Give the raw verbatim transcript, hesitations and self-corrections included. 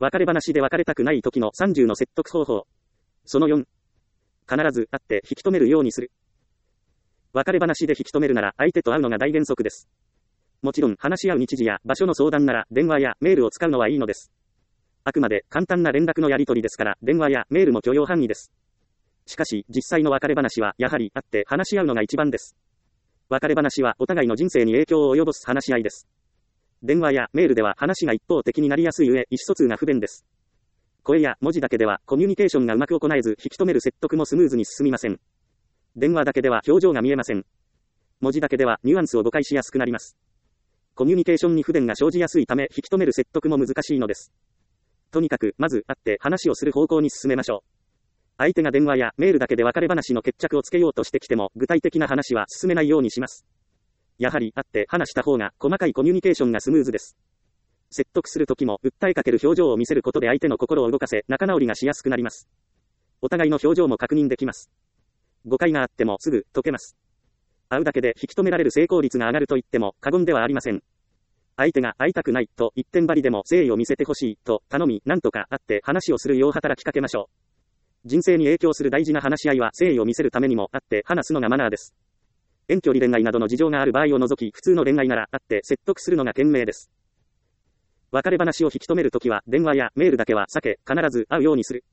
別れ話で別れたくない時のさんじゅうの説得方法。そのよん。必ず会って引き止めるようにする。別れ話で引き止めるなら相手と会うのが大原則です。もちろん話し合う日時や場所の相談なら電話やメールを使うのはいいのです。あくまで簡単な連絡のやり取りですから電話やメールも許容範囲です。しかし実際の別れ話はやはり会って話し合うのが一番です。別れ話はお互いの人生に影響を及ぼす話し合いです。電話やメールでは話が一方的になりやすい上、意思疎通が不便です。声や文字だけではコミュニケーションがうまく行えず引き止める説得もスムーズに進みません。電話だけでは表情が見えません。文字だけではニュアンスを誤解しやすくなります。コミュニケーションに不便が生じやすいため引き止める説得も難しいのです。とにかくまず会って話をする方向に進めましょう。相手が電話やメールだけで別れ話の決着をつけようとしてきても具体的な話は進めないようにします。やはり会って話した方が細かいコミュニケーションがスムーズです。説得するときも訴えかける表情を見せることで相手の心を動かせ仲直りがしやすくなります。お互いの表情も確認できます。誤解があってもすぐ解けます。会うだけで引き止められる成功率が上がると言っても過言ではありません。相手が会いたくないと一点張りでも誠意を見せてほしいと頼み何とか会って話をするよう働きかけましょう。人生に影響する大事な話し合いは誠意を見せるためにも会って話すのがマナーです。遠距離恋愛などの事情がある場合を除き普通の恋愛なら会って説得するのが賢明です。別れ話を引き止めるときは電話やメールだけは避け必ず会うようにする。